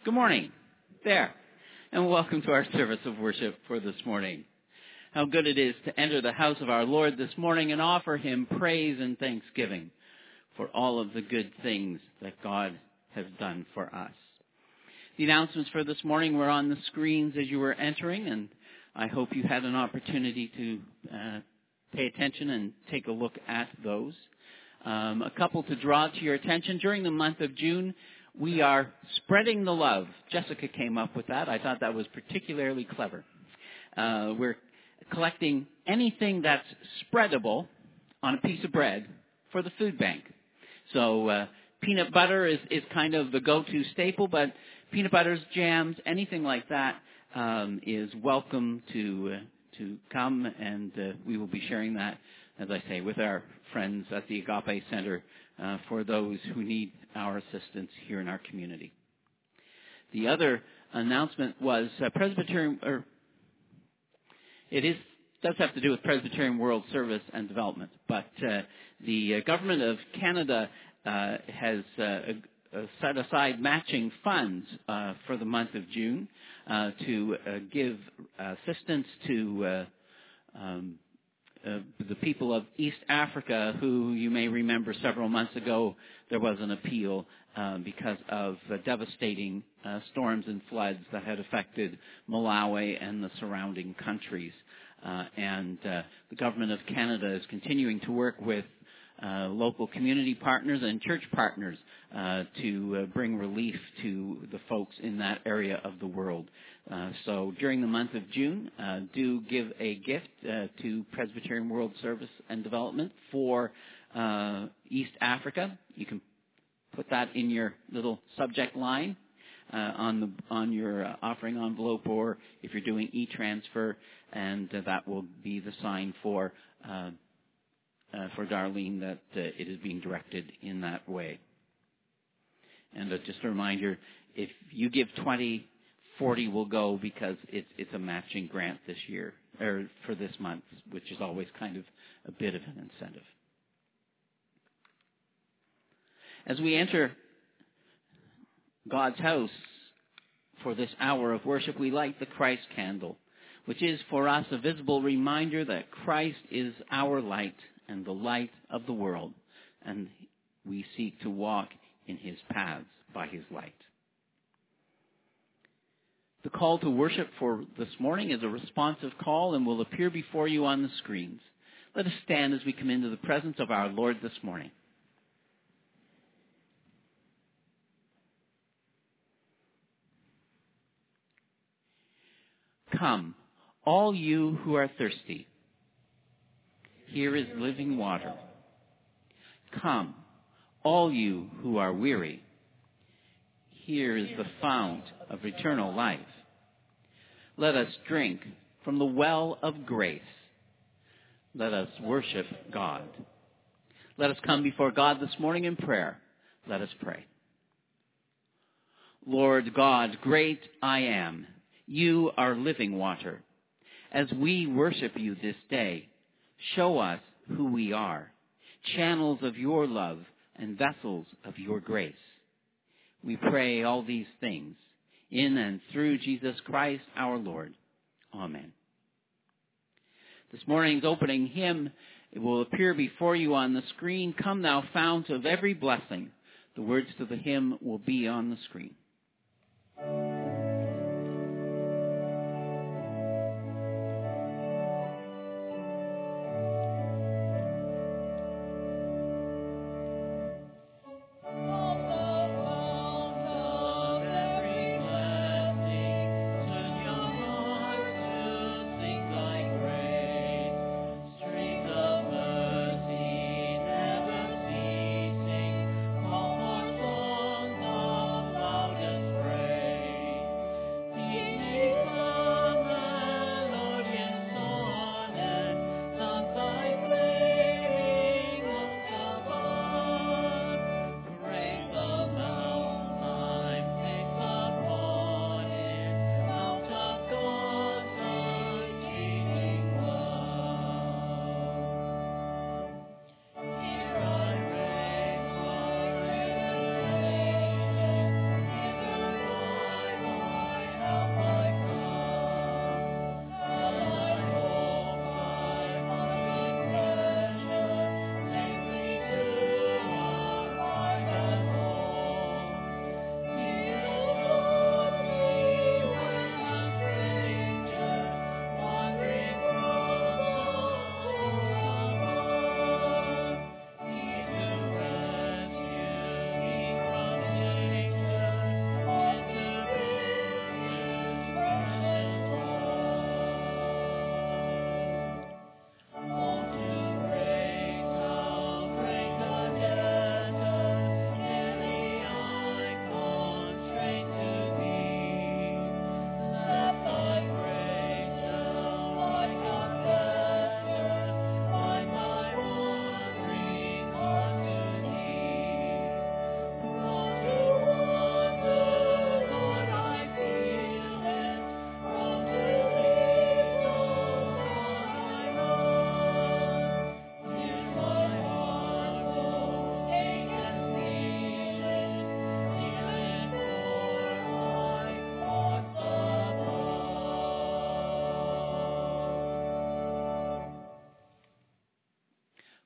Good morning. There. And welcome to our service of worship for this morning. How good it is to enter the house of our Lord this morning and offer Him praise and thanksgiving for all of the good things that God has done for us. The announcements for this morning were on the screens as you were entering, and I hope you had an opportunity to pay attention and take a look at those. A couple to draw to your attention. During the month of June, we are spreading the love. Jessica came up with that. I thought that was particularly clever. We're collecting anything that's spreadable on a piece of bread for the food bank. So peanut butter is kind of the go-to staple, but peanut butters, jams, anything like that is welcome to come, and we will be sharing that, as I say, with our friends at the Agape Center for those who need our assistance here in our community. The other announcement was Presbyterian, does have to do with Presbyterian World Service and Development, but the Government of Canada has set aside matching funds for the month of June to give assistance to the people of East Africa, who you may remember several months ago there was an appeal because of devastating storms and floods that had affected Malawi and the surrounding countries. And the Government of Canada is continuing to work with local community partners and church partners to bring relief to the folks in that area of the world. So during the month of June, do give a gift to Presbyterian World Service and Development for East Africa. You can put that in your little subject line on your offering envelope, or if you're doing e-transfer, and that will be the sign for Darlene that it is being directed in that way. And just a reminder, if you give 20, 40 will go because it's a matching grant this year, or for this month, which is always kind of a bit of an incentive. As we enter God's house for this hour of worship, we light the Christ candle, which is for us a visible reminder that Christ is our light and the light of the world, and we seek to walk in His paths by His light. The call to worship for this morning is a responsive call and will appear before you on the screens. Let us stand as we come into the presence of our Lord this morning. Come, all you who are thirsty. Here is living water. Come, all you who are weary. Here is the fount of eternal life. Let us drink from the well of grace. Let us worship God. Let us come before God this morning in prayer. Let us pray. Lord God, great I am. You are living water. As we worship you this day, show us who we are, channels of your love and vessels of your grace. We pray all these things in and through Jesus Christ our Lord. Amen. This morning's opening hymn will appear before you on the screen. Come thou fount of every blessing. The words to the hymn will be on the screen.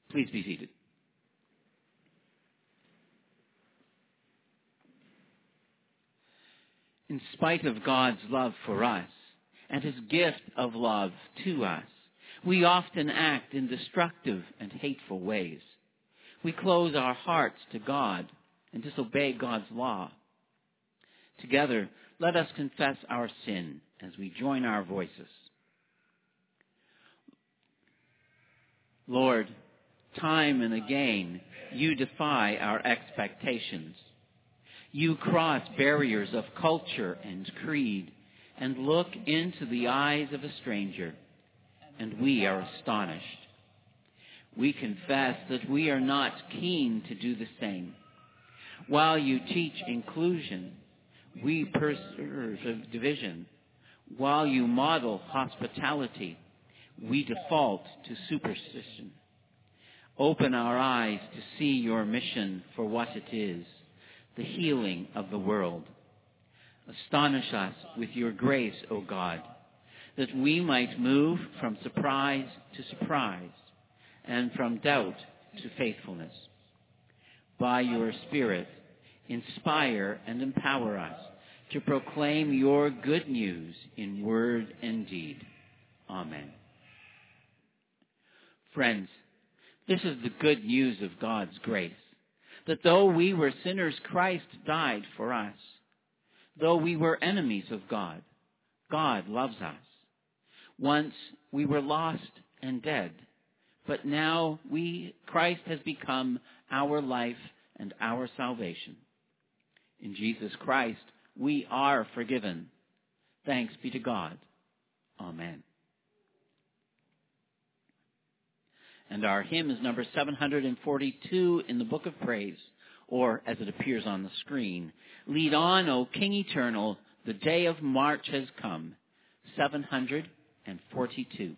Please be seated. In spite of God's love for us and his gift of love to us, we often act in destructive and hateful ways. We close our hearts to God and disobey God's law. Together, let us confess our sin as we join our voices. Lord, time and again, you defy our expectations. You cross barriers of culture and creed and look into the eyes of a stranger, and we are astonished. We confess that we are not keen to do the same. While you teach inclusion, we preserve division. While you model hospitality, we default to superstition. Open our eyes to see your mission for what it is, the healing of the world. Astonish us with your grace, O God, that we might move from surprise to surprise and from doubt to faithfulness. By your Spirit, inspire and empower us to proclaim your good news in word and deed. Amen. Friends, this is the good news of God's grace, that though we were sinners, Christ died for us. Though we were enemies of God, God loves us. Once we were lost and dead, but now Christ has become our life and our salvation. In Jesus Christ, we are forgiven. Thanks be to God. Amen. And our hymn is number 742 in the Book of Praise, or as it appears on the screen, Lead on, O King Eternal, the day of March has come. 742.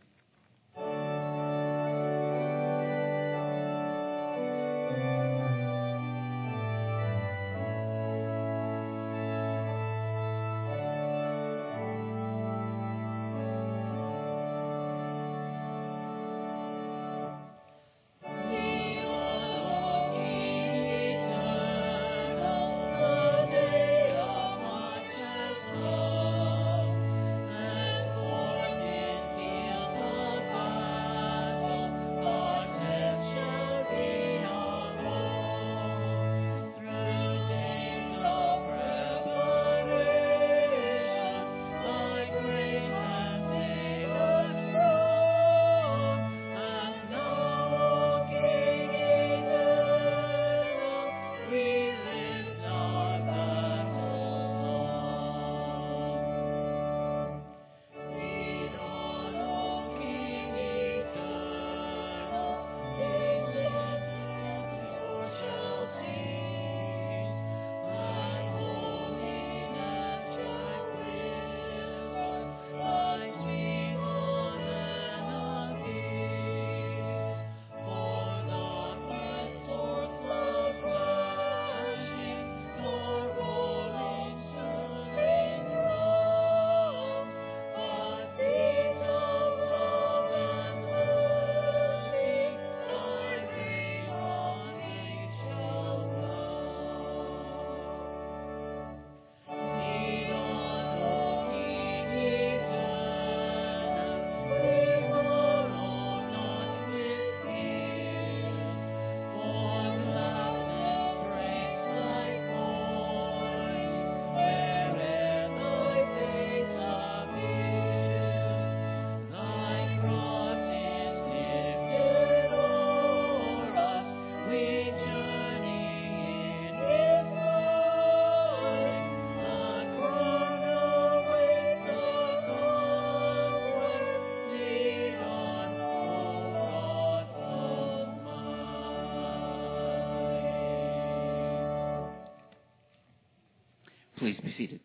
Please be seated.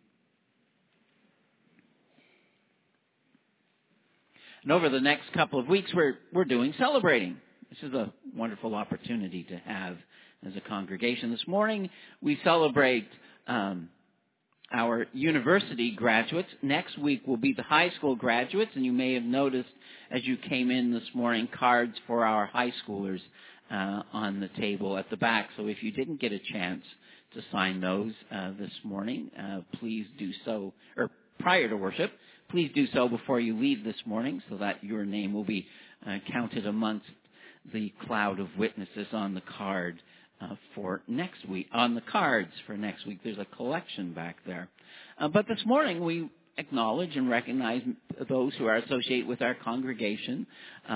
And over the next couple of weeks, we're doing celebrating. This is a wonderful opportunity to have as a congregation. This morning, we celebrate our university graduates. Next week will be the high school graduates, and you may have noticed as you came in this morning cards for our high schoolers on the table at the back. So if you didn't get a chance to sign those this morning, please do so, or prior to worship, please do so before you leave this morning so that your name will be counted amongst the cloud of witnesses on the card for next week. On the cards for next week, there's a collection back there. But this morning we acknowledge and recognize those who are associated with our congregation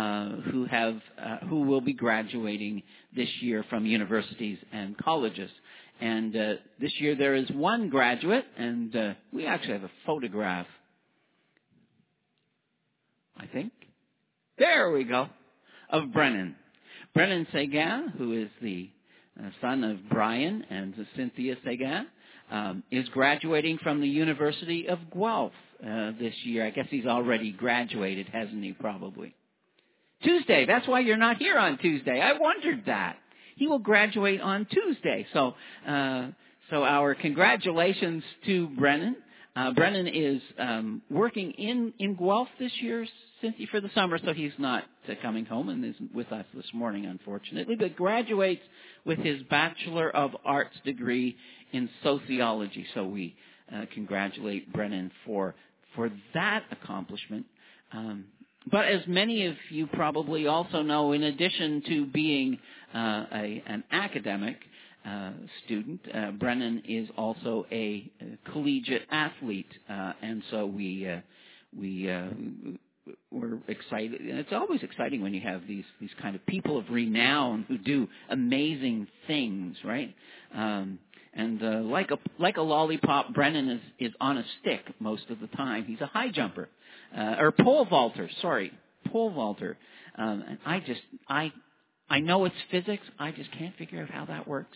who will be graduating this year from universities and colleges. And this year there is one graduate, and we actually have a photograph, I think. There we go, of Brennan. Brennan Seguin, who is the son of Brian and Cynthia Seguin, is graduating from the University of Guelph this year. I guess he's already graduated, hasn't he, probably? Tuesday. That's why you're not here on Tuesday. I wondered that. He will graduate on Tuesday. So our congratulations to Brennan. Brennan is working in Guelph this year, Cynthia, for the summer, so he's not coming home and isn't with us this morning, unfortunately, but graduates with his Bachelor of Arts degree in sociology. So we congratulate Brennan for that accomplishment. But as many of you probably also know, in addition to being an academic student, Brennan is also a collegiate athlete, and so we're excited. And it's always exciting when you have these kind of people of renown who do amazing things, right? And like a lollipop, Brennan is on a stick most of the time. He's a high jumper, or pole vaulter. And I know it's physics. I just can't figure out how that works.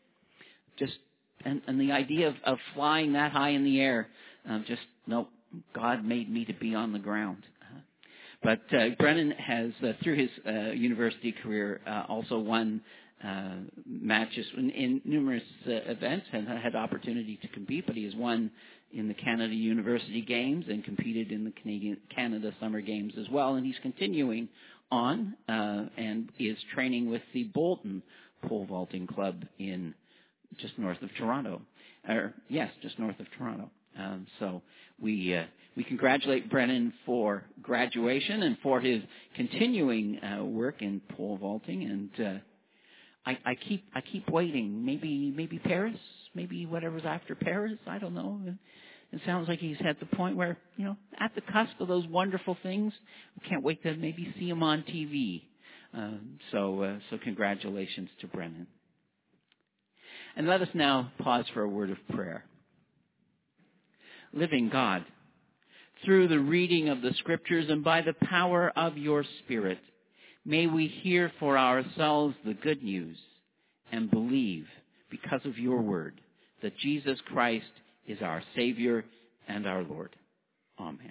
And the idea of flying that high in the air, no. God made me to be on the ground. But Brennan has, through his university career, also won matches in numerous events and had opportunity to compete. But he has won in the Canada University Games and competed in the Canada Summer Games as well. And he's continuing on and is training with the Bolton Pole Vaulting Club in just north of Toronto. Just north of Toronto. So we congratulate Brennan for graduation and for his continuing work in pole vaulting. And I keep waiting. Maybe Paris. Maybe whatever's after Paris. I don't know. It sounds like he's at the point where, at the cusp of those wonderful things. We can't wait to maybe see him on TV. So congratulations to Brennan. And let us now pause for a word of prayer. Living God, through the reading of the Scriptures and by the power of your Spirit, may we hear for ourselves the good news and believe, because of your word, that Jesus Christ is our Savior and our Lord. Amen.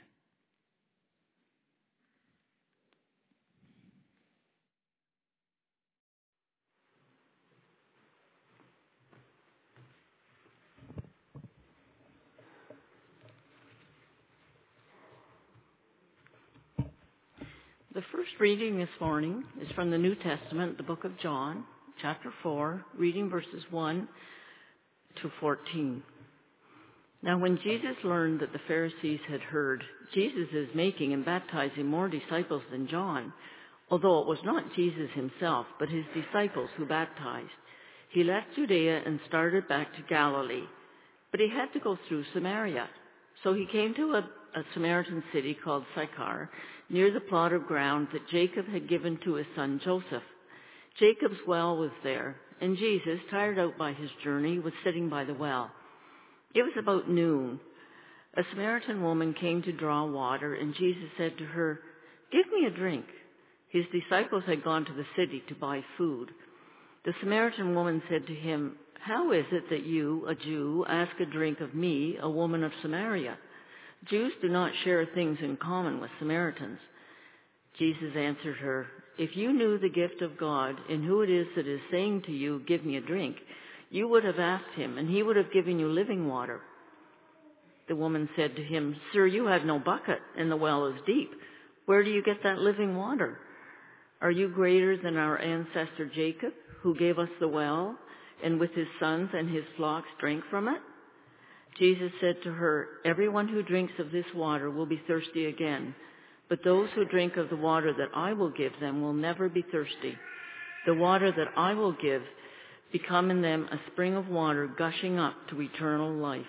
The first reading this morning is from the New Testament, the book of John, chapter 4, reading verses 1 to 14. Now when Jesus learned that the Pharisees had heard Jesus is making and baptizing more disciples than John, although it was not Jesus himself, but his disciples who baptized, he left Judea and started back to Galilee. But he had to go through Samaria. So he came to a Samaritan city called Sychar, near the plot of ground that Jacob had given to his son Joseph. Jacob's well was there, and Jesus, tired out by his journey, was sitting by the well. It was about noon. A Samaritan woman came to draw water, and Jesus said to her, "Give me a drink." His disciples had gone to the city to buy food. The Samaritan woman said to him, "How is it that you, a Jew, ask a drink of me, a woman of Samaria? Jews do not share things in common with Samaritans." Jesus answered her, "If you knew the gift of God and who it is that is saying to you, 'Give me a drink,' you would have asked him, and he would have given you living water." The woman said to him, "Sir, you have no bucket, and the well is deep. Where do you get that living water? Are you greater than our ancestor Jacob, who gave us the well, and with his sons and his flocks drank from it?" Jesus said to her, "Everyone who drinks of this water will be thirsty again, but those who drink of the water that I will give them will never be thirsty. The water that I will give become in them a spring of water gushing up to eternal life."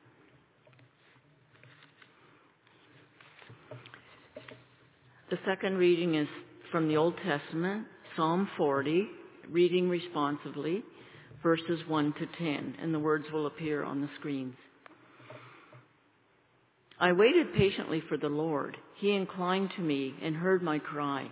The second reading is from the Old Testament, Psalm 40, reading responsively, verses 1 to 10, and the words will appear on the screens. "I waited patiently for the Lord. He inclined to me and heard my cry.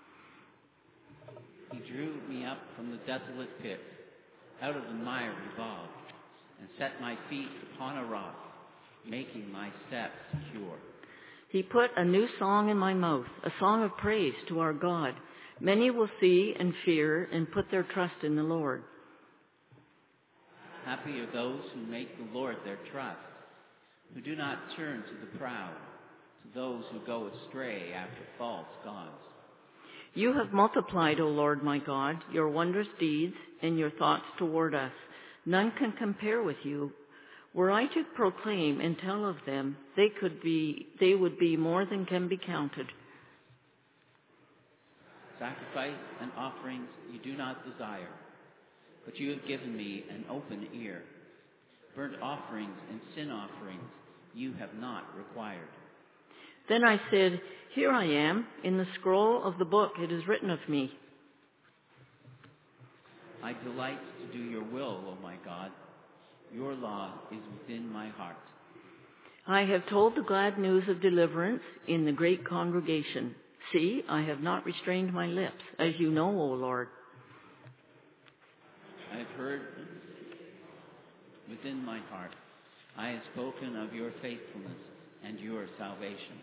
He drew me up from the desolate pit, out of the miry bog, and set my feet upon a rock, making my steps secure. He put a new song in my mouth, a song of praise to our God. Many will see and fear and put their trust in the Lord." Happy are those who make the Lord their trust, who do not turn to the proud, to those who go astray after false gods. You have multiplied, O Lord my God, your wondrous deeds and your thoughts toward us. None can compare with you. Were I to proclaim and tell of them, they would be more than can be counted. Sacrifice and offerings you do not desire, but you have given me an open ear. Burnt offerings and sin offerings you have not required. Then I said, "Here I am. In the scroll of the book it is written of me." I delight to do your will, O my God. Your law is within my heart. I have told the glad news of deliverance in the great congregation. See, I have not restrained my lips, as you know, O Lord. I have heard within my heart. I have spoken of your faithfulness and your salvation.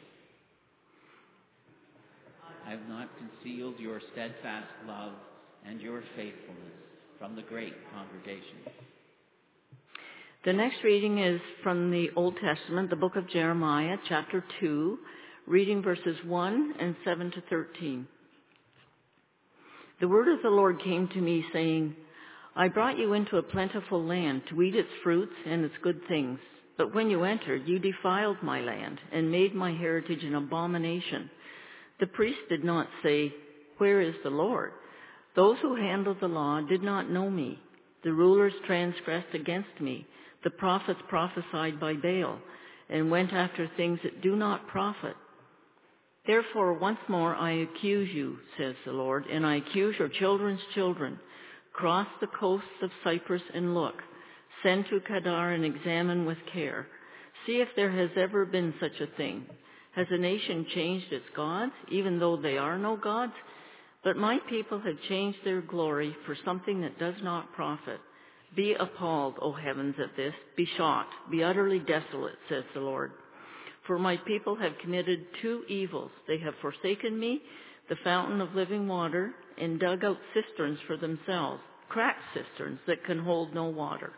I have not concealed your steadfast love and your faithfulness from the great congregation. The next reading is from the Old Testament, the book of Jeremiah, chapter 2, reading verses 1 and 7 to 13. The word of the Lord came to me, saying, "I brought you into a plentiful land to eat its fruits and its good things. But when you entered, you defiled my land and made my heritage an abomination. The priests did not say, 'Where is the Lord?' Those who handled the law did not know me. The rulers transgressed against me. The prophets prophesied by Baal and went after things that do not profit. Therefore, once more I accuse you, says the Lord, and I accuse your children's children. Cross the coasts of Cyprus and look. Send to Kedar and examine with care. See if there has ever been such a thing. Has a nation changed its gods, even though they are no gods? But my people have changed their glory for something that does not profit. Be appalled, O heavens, at this. Be shocked. Be utterly desolate, says the Lord. For my people have committed two evils. They have forsaken me, the fountain of living water, and dug out cisterns for themselves, cracked cisterns that can hold no water.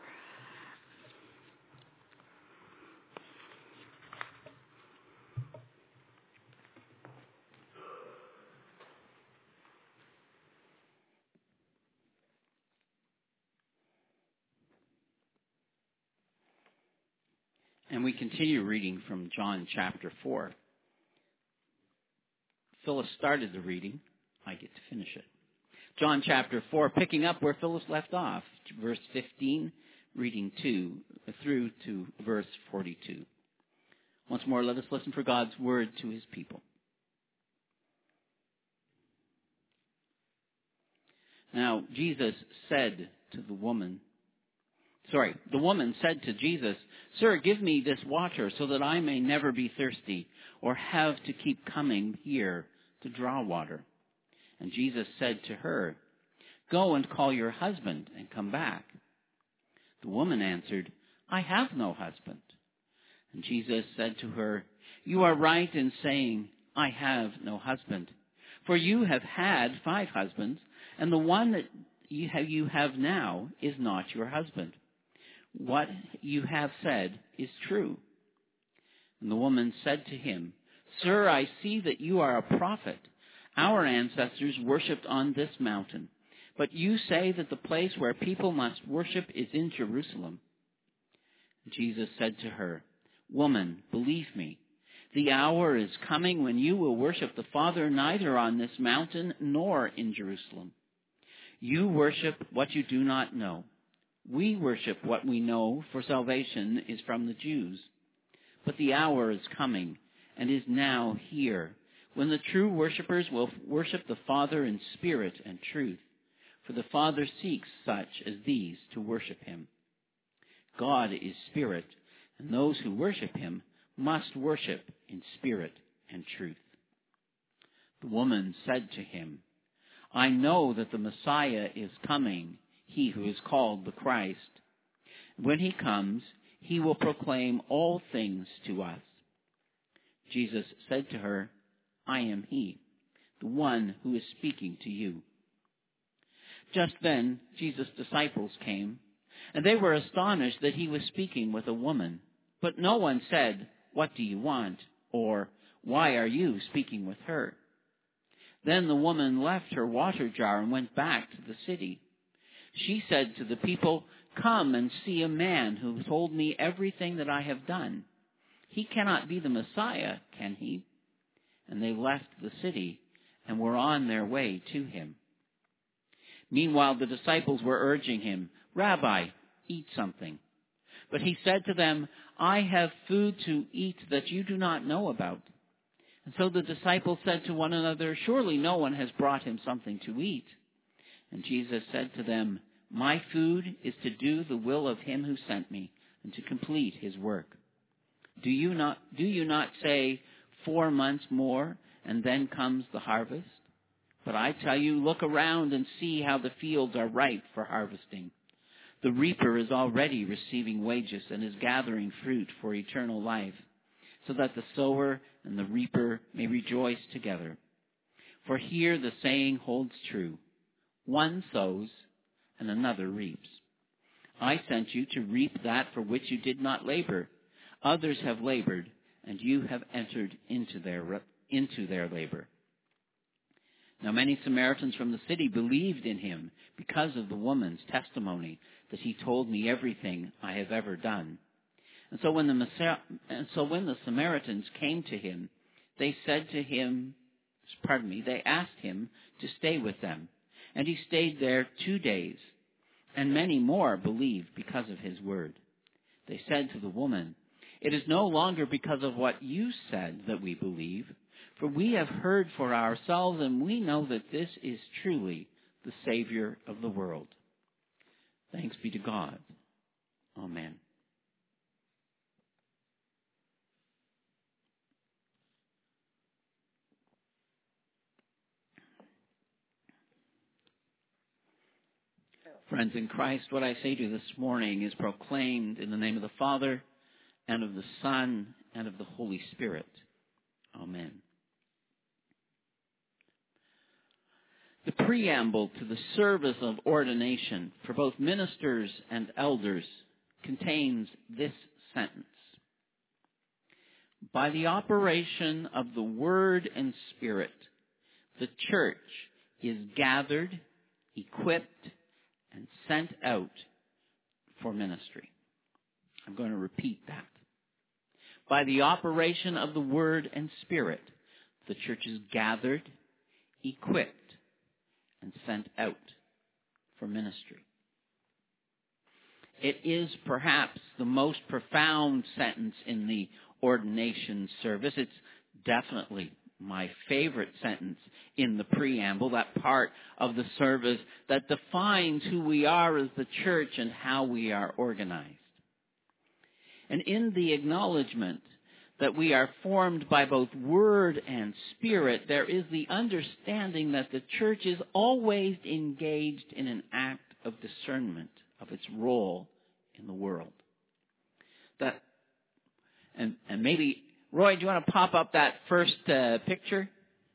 And we continue reading from John chapter 4. Phyllis started the reading. I get to finish it. John chapter 4, picking up where Phyllis left off, verse 15, reading through to verse 42. Once more, let us listen for God's word to his people. Now, the woman said to Jesus, "Sir, give me this water so that I may never be thirsty or have to keep coming here to draw water." And Jesus said to her, "Go and call your husband and come back." The woman answered, "I have no husband." And Jesus said to her, "You are right in saying, 'I have no husband.' For you have had 5 husbands, and the one that you have now is not your husband. What you have said is true." And the woman said to him, "Sir, I see that you are a prophet. Our ancestors worshipped on this mountain, but you say that the place where people must worship is in Jerusalem." Jesus said to her, "Woman, believe me, the hour is coming when you will worship the Father neither on this mountain nor in Jerusalem. You worship what you do not know. We worship what we know, for salvation is from the Jews. But the hour is coming, and is now here, when the true worshippers will worship the Father in spirit and truth, for the Father seeks such as these to worship him. God is spirit, and those who worship him must worship in spirit and truth." The woman said to him, "I know that the Messiah is coming, he who is called the Christ. When he comes, he will proclaim all things to us." Jesus said to her, "I am he, the one who is speaking to you." Just then, Jesus' disciples came, and they were astonished that he was speaking with a woman. But no one said, "What do you want?" or "Why are you speaking with her?" Then the woman left her water jar and went back to the city. She said to the people, "Come and see a man who told me everything that I have done. He cannot be the Messiah, can he?" And they left the city and were on their way to him. Meanwhile, the disciples were urging him, "Rabbi, eat something." But he said to them, "I have food to eat that you do not know about." And so the disciples said to one another, "Surely no one has brought him something to eat." And Jesus said to them, "My food is to do the will of him who sent me and to complete his work. Do you not say, 4 months more and then comes the harvest? But I tell you, look around and see how the fields are ripe for harvesting. The reaper is already receiving wages and is gathering fruit for eternal life, so that the sower and the reaper may rejoice together. For here the saying holds true: one sows and another reaps. I sent you to reap that for which you did not labor. Others have labored, and you have entered into their labor." Now many Samaritans from the city believed in him because of the woman's testimony that he told me everything I have ever done. And so when the Samaritans came to him, they asked him to stay with them. And he stayed there 2 days, and many more believed because of his word. They said to the woman, "It is no longer because of what you said that we believe, for we have heard for ourselves, and we know that this is truly the Savior of the world." Thanks be to God. Amen. Friends in Christ, what I say to you this morning is proclaimed in the name of the Father, and of the Son, and of the Holy Spirit. Amen. The preamble to the service of ordination for both ministers and elders contains this sentence: "By the operation of the Word and Spirit, the church is gathered, equipped, and sent out for ministry." I'm going to repeat that. By the operation of the Word and Spirit, the church is gathered, equipped, and sent out for ministry. It is perhaps the most profound sentence in the ordination service. It's definitely my favorite sentence in the preamble, that part of the service that defines who we are as the church and how we are organized. And in the acknowledgement that we are formed by both Word and Spirit, there is the understanding that the church is always engaged in an act of discernment of its role in the world. And maybe, Roy, do you want to pop up that first picture?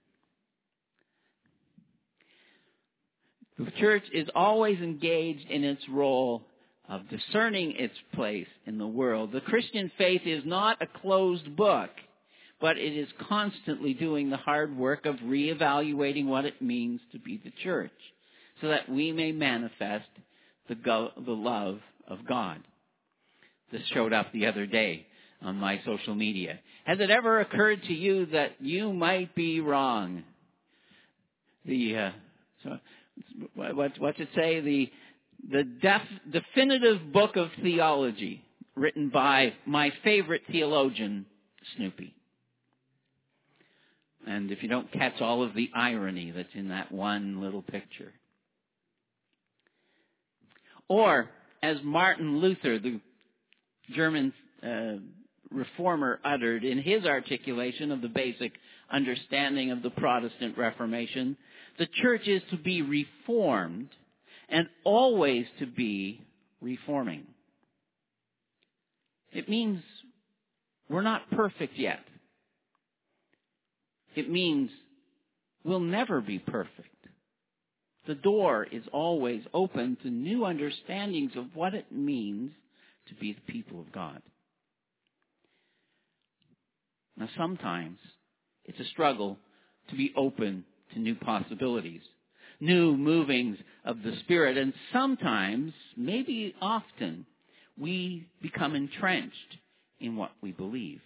The church is always engaged in its role of discerning its place in the world. The Christian faith is not a closed book, but it is constantly doing the hard work of reevaluating what it means to be the church, so that we may manifest the love of God. This showed up the other day on my social media. Has it ever occurred to you that you might be wrong? What's it say? The definitive book of theology, written by my favorite theologian, Snoopy. And if you don't catch all of the irony that's in that one little picture. Or, as Martin Luther, the German reformer, uttered in his articulation of the basic understanding of the Protestant Reformation, the church is to be reformed and always to be reforming. It means we're not perfect yet. It means we'll never be perfect. The door is always open to new understandings of what it means to be the people of God. Now, sometimes it's a struggle to be open to new possibilities, new movings of the Spirit, and sometimes, maybe often, we become entrenched in what we believe.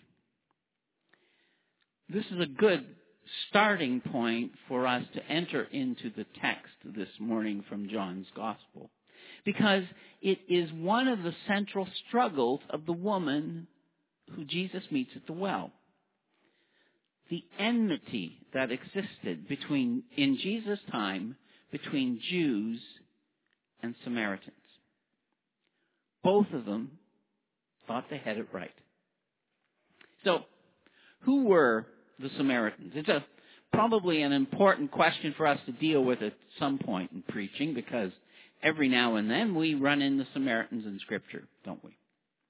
This is a good starting point for us to enter into the text this morning from John's Gospel, because it is one of the central struggles of the woman who Jesus meets at the well. The enmity that existed in Jesus' time between Jews and Samaritans. Both of them thought they had it right. So, who were the Samaritans? It's probably an important question for us to deal with at some point in preaching, because every now and then we run into Samaritans in Scripture, don't we?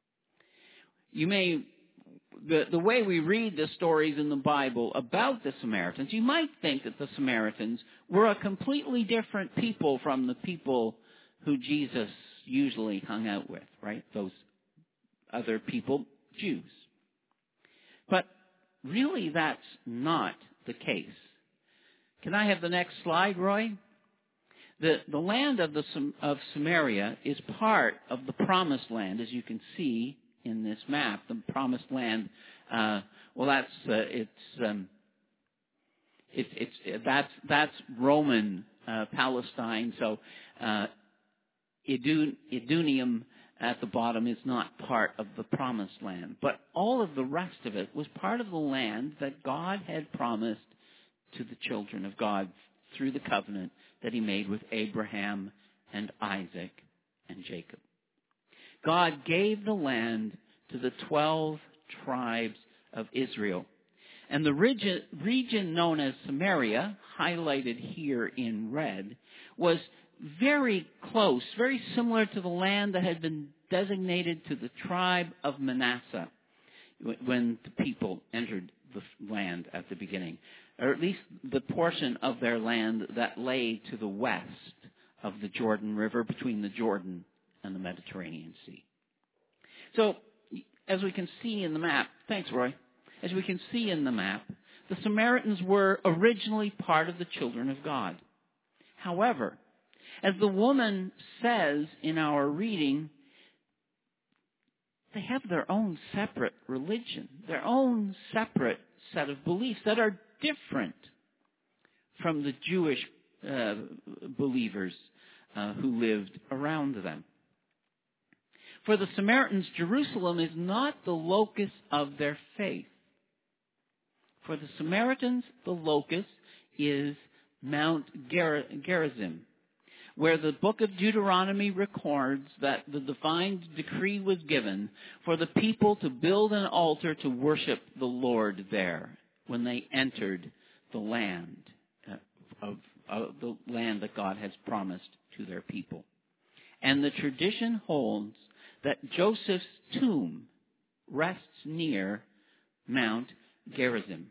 The way we read the stories in the Bible about the Samaritans, you might think that the Samaritans were a completely different people from the people who Jesus usually hung out with, right? Those other people, Jews. But really, that's not the case. Can I have the next slide, Roy? The land of Samaria is part of the Promised Land, as you can see in this map. The Promised Land. That's Roman Palestine. So Idunium at the bottom is not part of the Promised Land. But all of the rest of it was part of the land that God had promised to the children of God through the covenant that He made with Abraham and Isaac and Jacob. God gave the land to the 12 tribes of Israel. And the region known as Samaria, highlighted here in red, was very close, very similar to the land that had been designated to the tribe of Manasseh when the people entered the land at the beginning, or at least the portion of their land that lay to the west of the Jordan River, between the Jordan and the Mediterranean Sea. So, as we can see in the map, thanks, Roy. As we can see in the map, the Samaritans were originally part of the children of God. However, as the woman says in our reading, they have their own separate religion, their own separate set of beliefs that are different from the Jewish believers who lived around them. For the Samaritans, Jerusalem is not the locus of their faith. For the Samaritans, the locus is Mount Gerizim, where the book of Deuteronomy records that the divine decree was given for the people to build an altar to worship the Lord there when they entered the land of the land that God has promised to their people. And the tradition holds that Joseph's tomb rests near Mount Gerizim.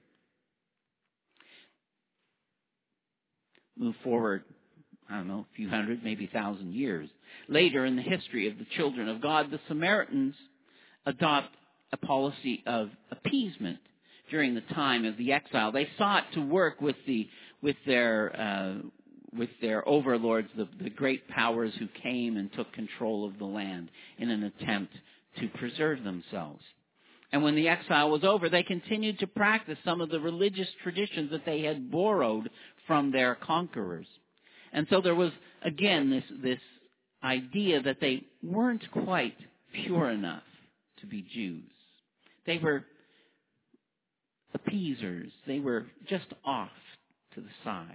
Move forward, a few hundred, maybe 1,000 years. Later in the history of the children of God, the Samaritans adopt a policy of appeasement, during the time of the exile. They sought to work with their overlords, the great powers who came and took control of the land in an attempt to preserve themselves. And when the exile was over, they continued to practice some of the religious traditions that they had borrowed from their conquerors. And so there was, again, this idea that they weren't quite pure enough to be Jews. They were appeasers. They were just off to the side.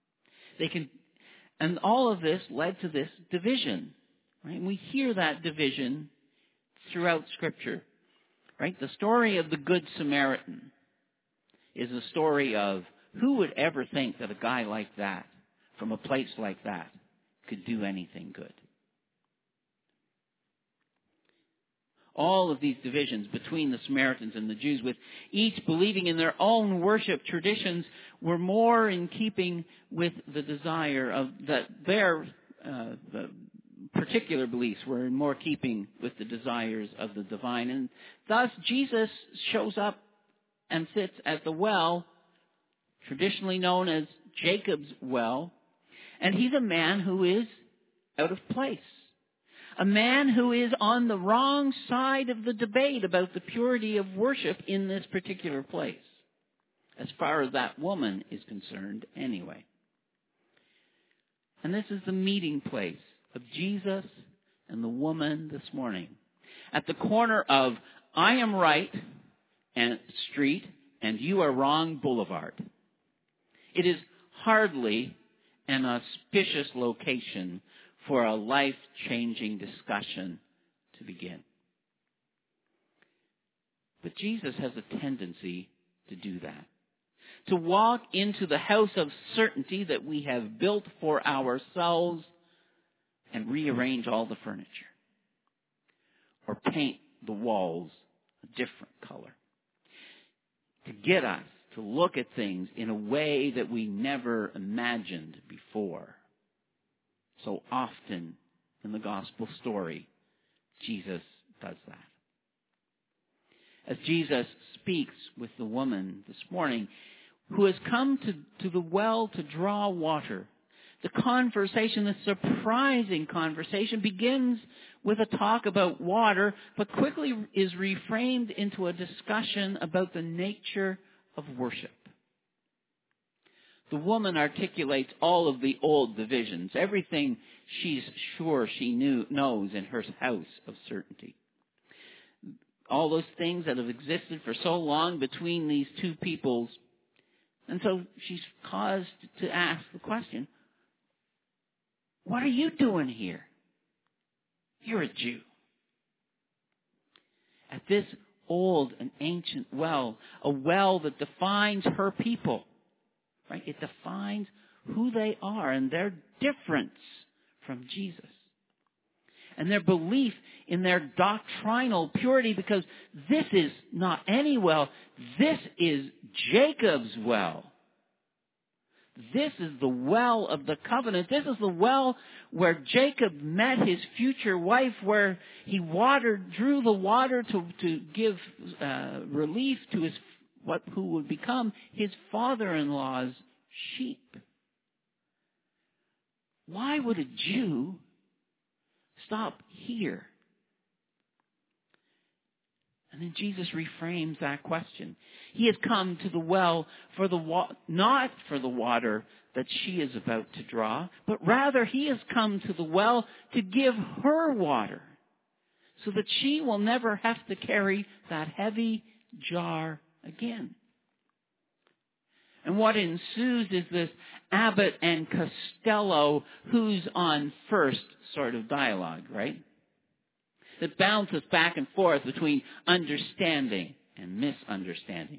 And all of this led to this division. Right? And we hear that division throughout Scripture. Right? The story of the Good Samaritan is a story of who would ever think that a guy like that, from a place like that, could do anything good. All of these divisions between the Samaritans and the Jews, with each believing in their own worship traditions, were more in keeping with the desire of that their the particular beliefs were in more keeping with the desires of the divine. And thus Jesus shows up and sits at the well, traditionally known as Jacob's well, and he's a man who is out of place. A man who is on the wrong side of the debate about the purity of worship in this particular place, as far as that woman is concerned anyway. And this is the meeting place of Jesus and the woman this morning, at the corner of I Am Right and Street and You Are Wrong Boulevard. It is hardly an auspicious location for a life-changing discussion to begin. But Jesus has a tendency to do that. To walk into the house of certainty that we have built for ourselves and rearrange all the furniture. Or paint the walls a different color. To get us to look at things in a way that we never imagined before. So often in the gospel story, Jesus does that. As Jesus speaks with the woman this morning, who has come to the well to draw water, the conversation, the surprising conversation, begins with a talk about water, but quickly is reframed into a discussion about the nature of worship. The woman articulates all of the old divisions, everything she's sure she knows in her house of certainty. All those things that have existed for so long between these two peoples. And so she's caused to ask the question, what are you doing here? You're a Jew. At this old and ancient well, a well that defines her people. Right? It defines who they are and their difference from Jesus. And their belief in their doctrinal purity, because this is not any well, this is Jacob's well. This is the well of the covenant. This is the well where Jacob met his future wife, where he drew the water to give relief to who would become his father-in-law's sheep. Why would a Jew stop here? And then Jesus reframes that question. He has come to the well for not for the water that she is about to draw, but rather he has come to the well to give her water so that she will never have to carry that heavy jar again. And what ensues is this Abbott and Costello who's on first sort of dialogue, right? That bounces back and forth between understanding and misunderstanding.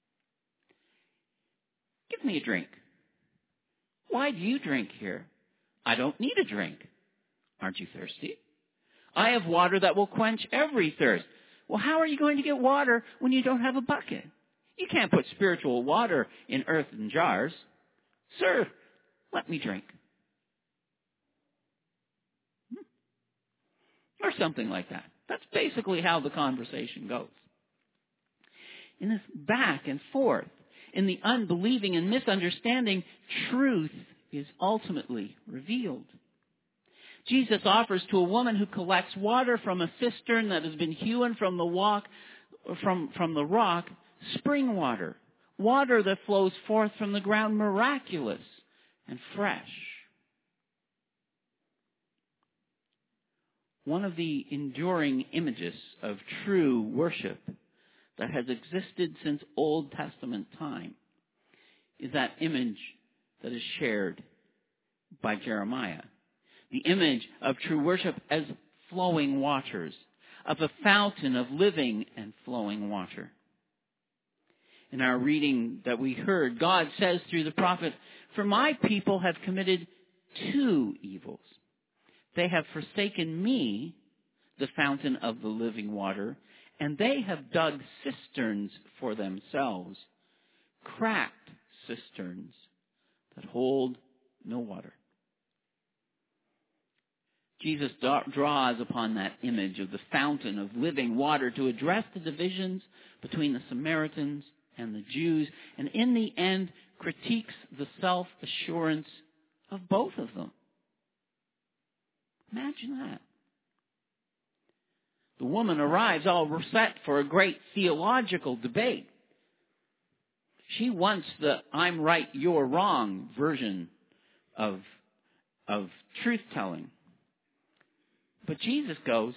Give me a drink. Why do you drink here? I don't need a drink. Aren't you thirsty? I have water that will quench every thirst. Well, how are you going to get water when you don't have a bucket? You can't put spiritual water in earthen jars. Sir, let me drink. Or something like that. That's basically how the conversation goes. In this back and forth, in the unbelieving and misunderstanding, truth is ultimately revealed. Jesus offers to a woman who collects water from a cistern that has been hewn from the rock, spring water, water that flows forth from the ground, miraculous and fresh. One of the enduring images of true worship that has existed since Old Testament time is that image that is shared by Jeremiah. The image of true worship as flowing waters, of a fountain of living and flowing water. In our reading that we heard, God says through the prophet, "For my people have committed two evils. They have forsaken me, the fountain of the living water, and they have dug cisterns for themselves, cracked cisterns that hold no water." Jesus draws upon that image of the fountain of living water to address the divisions between the Samaritans and the Jews, and in the end critiques the self-assurance of both of them. Imagine that. The woman arrives all set for a great theological debate. She wants the "I'm right, you're wrong" version of truth-telling. But Jesus goes,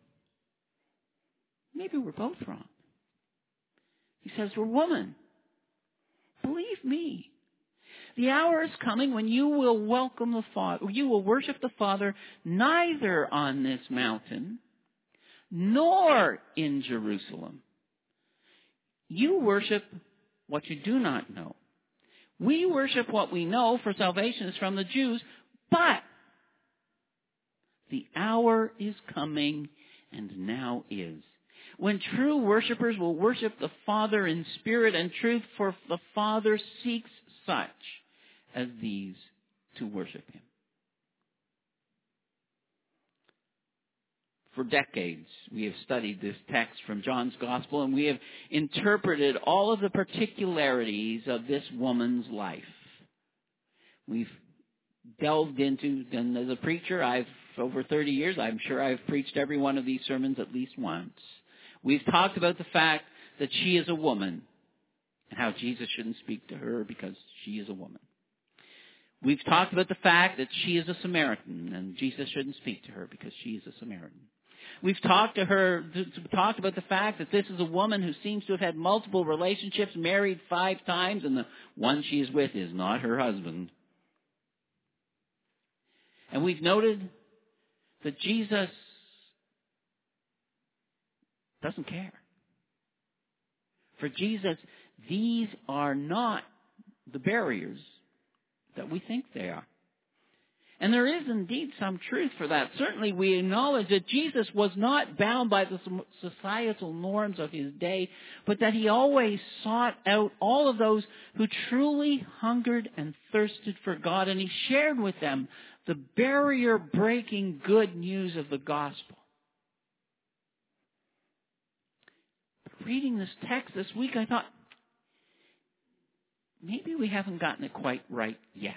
maybe we're both wrong. He says, "Well, woman, believe me. The hour is coming when you will welcome the Father, you will worship the Father neither on this mountain nor in Jerusalem. You worship what you do not know. We worship what we know, for salvation is from the Jews, but the hour is coming, and now is, when true worshipers will worship the Father in spirit and truth, for the Father seeks such as these to worship Him." For decades, we have studied this text from John's Gospel, and we have interpreted all of the particularities of this woman's life. We've delved into, and as a preacher, over 30 years, I'm sure I've preached every one of these sermons at least once. We've talked about the fact that she is a woman, and how Jesus shouldn't speak to her because she is a woman. We've talked about the fact that she is a Samaritan, and Jesus shouldn't speak to her because she is a Samaritan. We've talked about the fact that this is a woman who seems to have had multiple relationships, married 5 times, and the one she is with is not her husband. And we've noted that Jesus doesn't care. For Jesus, these are not the barriers that we think they are. And there is indeed some truth for that. Certainly we acknowledge that Jesus was not bound by the societal norms of his day, but that he always sought out all of those who truly hungered and thirsted for God, and he shared with them the barrier-breaking good news of the gospel. But reading this text this week, I thought, maybe we haven't gotten it quite right yet.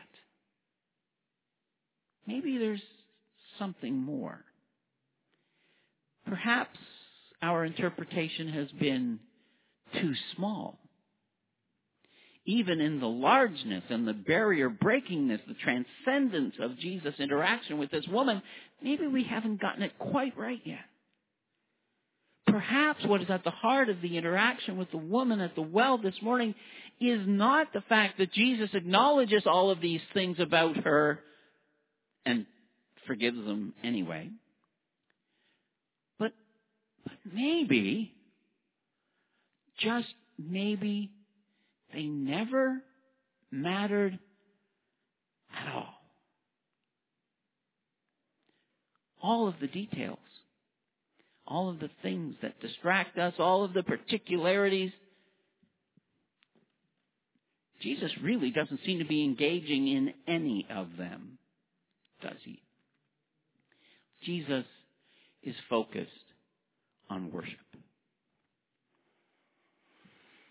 Maybe there's something more. Perhaps our interpretation has been too small. Even in the largeness and the barrier-breakingness, the transcendence of Jesus' interaction with this woman, maybe we haven't gotten it quite right yet. Perhaps what is at the heart of the interaction with the woman at the well this morning is not the fact that Jesus acknowledges all of these things about her and forgives them anyway. But maybe, just maybe, they never mattered at all. All of the details, all of the things that distract us, all of the particularities, Jesus really doesn't seem to be engaging in any of them, does he? Jesus is focused on worship.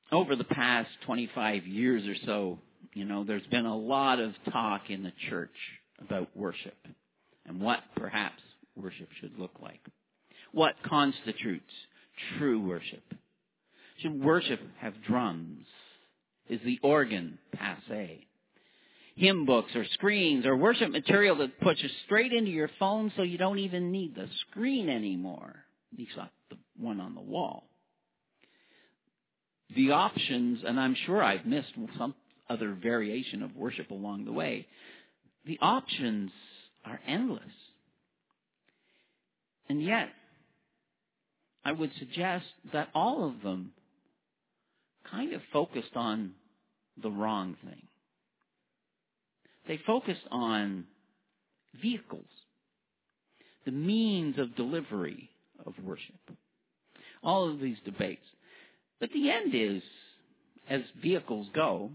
Over the past 25 years or so, there's been a lot of talk in the church about worship and what perhaps worship should look like. What constitutes true worship? Should worship have drums? Is the organ passé? Hymn books or screens or worship material that pushes straight into your phone so you don't even need the screen anymore. At least not the one on the wall. The options, and I'm sure I've missed some other variation of worship along the way, the options are endless. And yet, I would suggest that all of them kind of focused on the wrong thing. They focused on vehicles, the means of delivery of worship. All of these debates. But the end is, as vehicles go,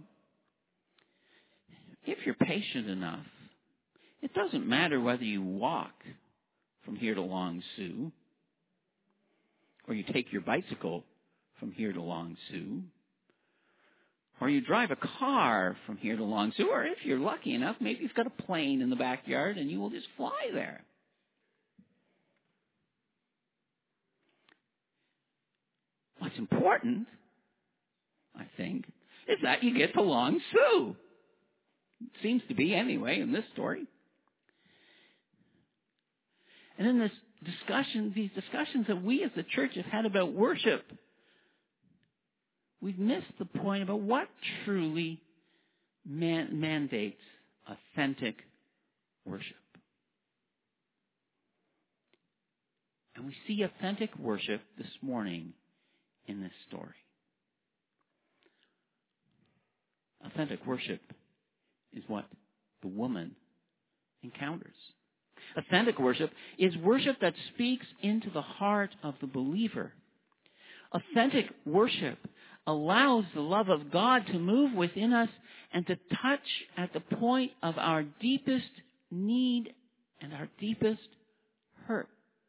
if you're patient enough, it doesn't matter whether you walk from here to Long Sault, or you take your bicycle from here to Long Sault, or you drive a car from here to Long Sault, or if you're lucky enough, maybe you've got a plane in the backyard and you will just fly there. What's important, I think, is that you get to Long Sault. Seems to be anyway in this story. And in these discussions that we as the church have had about worship, we've missed the point about what truly mandates authentic worship. And we see authentic worship this morning in this story. Authentic worship is what the woman encounters. Authentic worship is worship that speaks into the heart of the believer. Authentic worship allows the love of God to move within us and to touch at the point of our deepest need and our deepest hurt.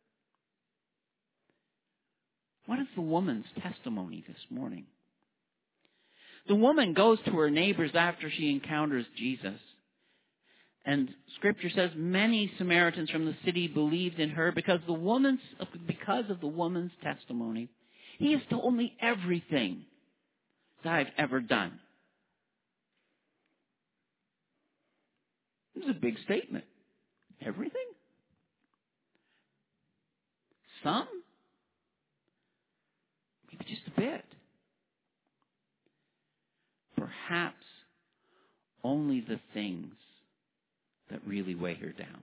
What is the woman's testimony this morning? The woman goes to her neighbors after she encounters Jesus. And Scripture says many Samaritans from the city believed in her because of the woman's testimony. He has told me everything that I've ever done. This is a big statement. Everything? Some? Maybe just a bit. Perhaps only the things that really weigh her down.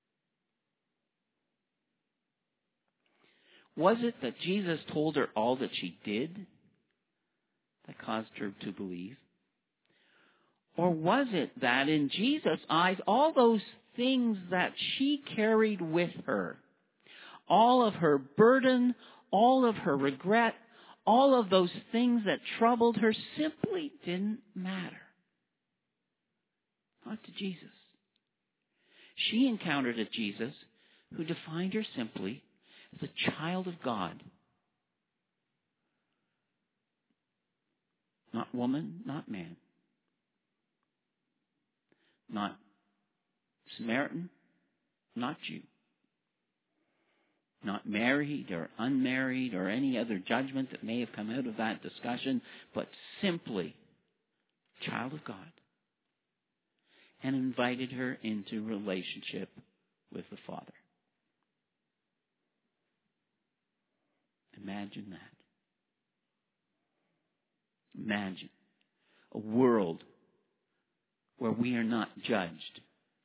Was it that Jesus told her all that she did that caused her to believe? Or was it that in Jesus' eyes, all those things that she carried with her, all of her burden, all of her regret, all of those things that troubled her simply didn't matter? Not to Jesus. She encountered a Jesus who defined her simply as a child of God. Not woman, not man. Not Samaritan, not Jew. Not married or unmarried or any other judgment that may have come out of that discussion, but simply child of God. And invited her into relationship with the Father. Imagine that. Imagine a world where we are not judged.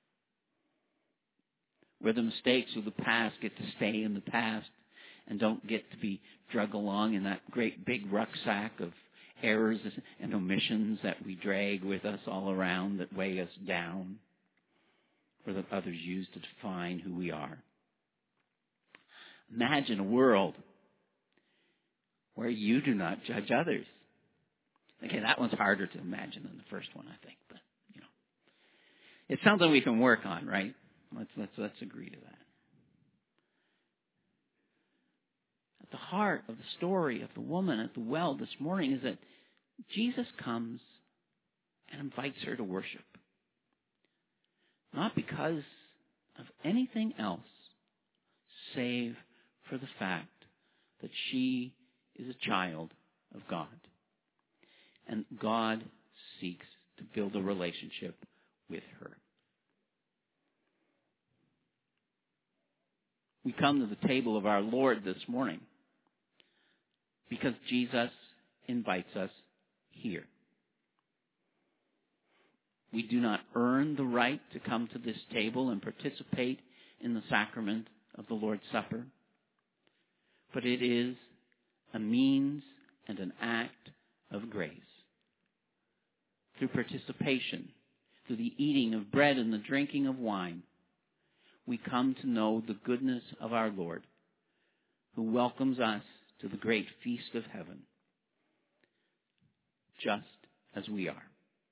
Where the mistakes of the past get to stay in the past and don't get to be drug along in that great big rucksack of errors and omissions that we drag with us all around that weigh us down, or that others use to define who we are. Imagine a world where you do not judge others. Okay, that one's harder to imagine than the first one, I think, but it's something we can work on, right? Let's agree to that. At the heart of the story of the woman at the well this morning is that Jesus comes and invites her to worship. Not because of anything else, save for the fact that she is a child of God. And God seeks to build a relationship with her. We come to the table of our Lord this morning because Jesus invites us here. We do not earn the right to come to this table and participate in the sacrament of the Lord's Supper, but it is a means and an act of grace. Through participation, through the eating of bread and the drinking of wine, we come to know the goodness of our Lord, who welcomes us to the great feast of heaven, just as we are.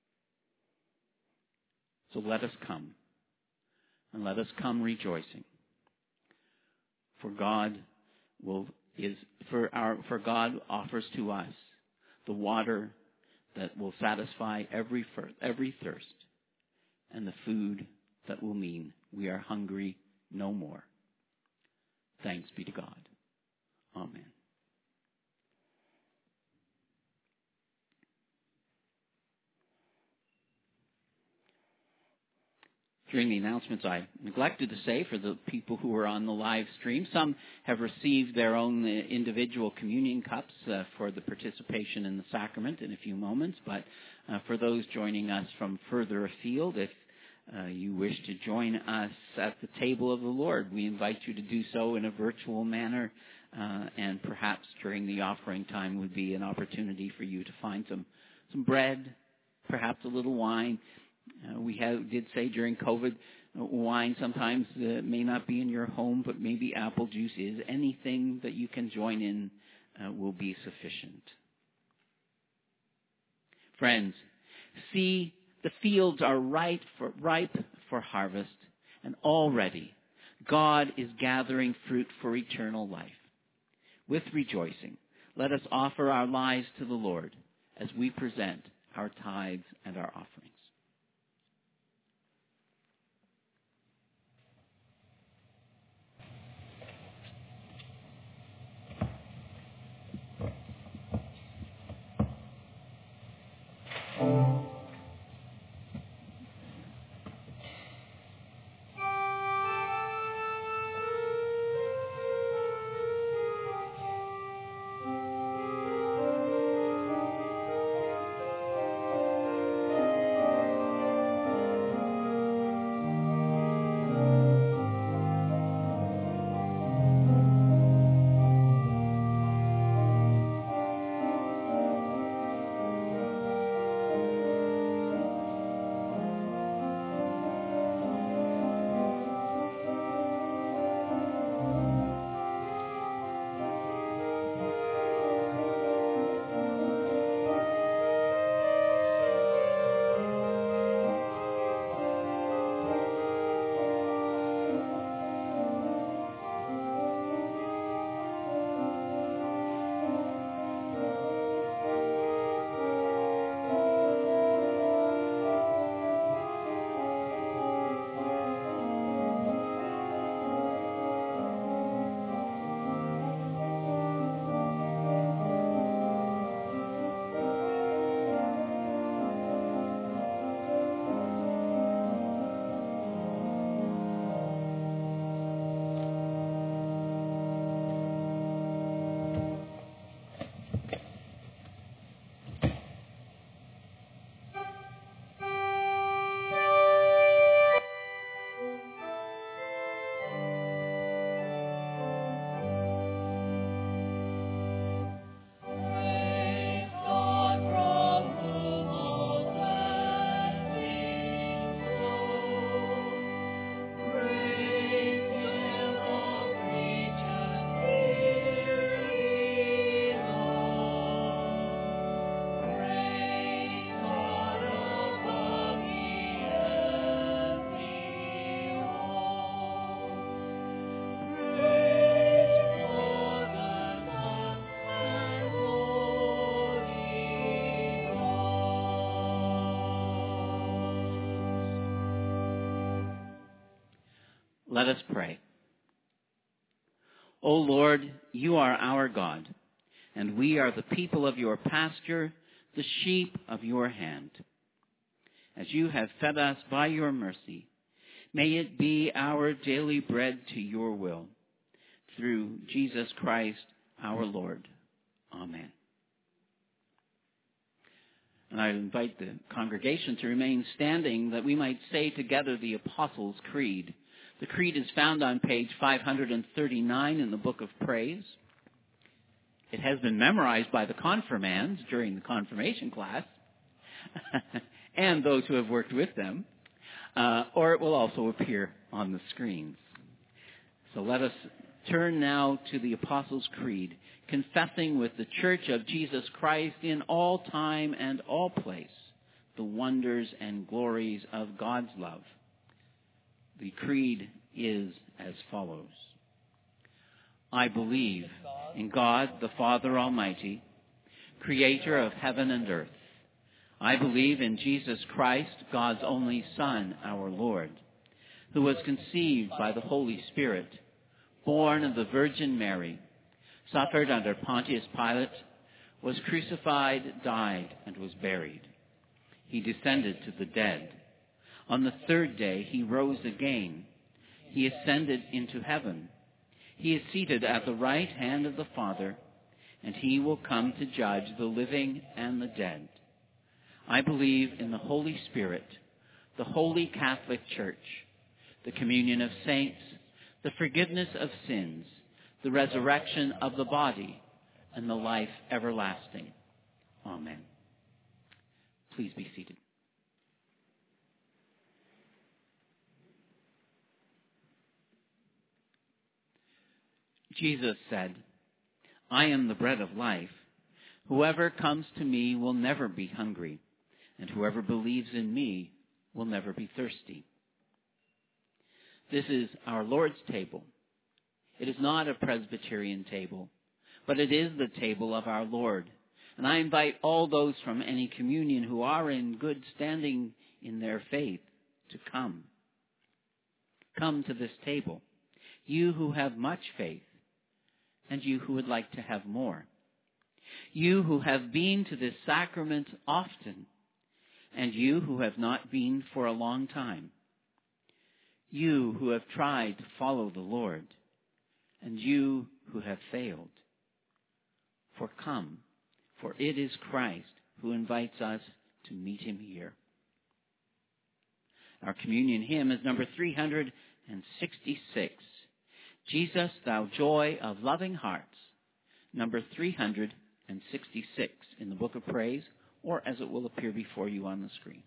So let us come, and let us come rejoicing. For God offers to us the water that will satisfy every thirst, and the food that will mean we are hungry no more. Thanks be to God. Amen. During the announcements, I neglected to say for the people who are on the live stream, some have received their own individual communion cups for the participation in the sacrament in a few moments. But for those joining us from further afield, if you wish to join us at the table of the Lord, we invite you to do so in a virtual manner. And perhaps during the offering time would be an opportunity for you to find some bread, perhaps a little wine. We did say during COVID, wine sometimes may not be in your home, but maybe apple juice is. Anything that you can join in will be sufficient. Friends, see, the fields are ripe for harvest, and already God is gathering fruit for eternal life. With rejoicing, let us offer our lives to the Lord as we present our tithes and our offerings. Let us pray. O Lord, you are our God, and we are the people of your pasture, the sheep of your hand. As you have fed us by your mercy, may it be our daily bread to your will. Through Jesus Christ our Lord. Amen. And I invite the congregation to remain standing that we might say together the Apostles' Creed. The Creed is found on page 539 in the Book of Praise. It has been memorized by the confirmands during the confirmation class and those who have worked with them, or it will also appear on the screens. So let us turn now to the Apostles' Creed, confessing with the Church of Jesus Christ in all time and all place the wonders and glories of God's love. The Creed is as follows. I believe in God the Father Almighty, creator of heaven and earth. I believe in Jesus Christ, God's only Son, our Lord, who was conceived by the Holy Spirit, born of the Virgin Mary, suffered under Pontius Pilate, was crucified, died, and was buried. He descended to the dead. On the third day he rose again. He ascended into heaven. He is seated at the right hand of the Father, and he will come to judge the living and the dead. I believe in the Holy Spirit, the Holy Catholic Church, the communion of saints, the forgiveness of sins, the resurrection of the body, and the life everlasting. Amen. Please be seated. Jesus said, I am the bread of life. Whoever comes to me will never be hungry, and whoever believes in me will never be thirsty. This is our Lord's table. It is not a Presbyterian table, but it is the table of our Lord. And I invite all those from any communion who are in good standing in their faith to come. Come to this table, you who have much faith, and you who would like to have more. You who have been to this sacrament often, and you who have not been for a long time. You who have tried to follow the Lord, and you who have failed. For come, for it is Christ who invites us to meet him here. Our communion hymn is number 366. Jesus, thou joy of loving hearts, number 366 in the Book of Praise, or as it will appear before you on the screen.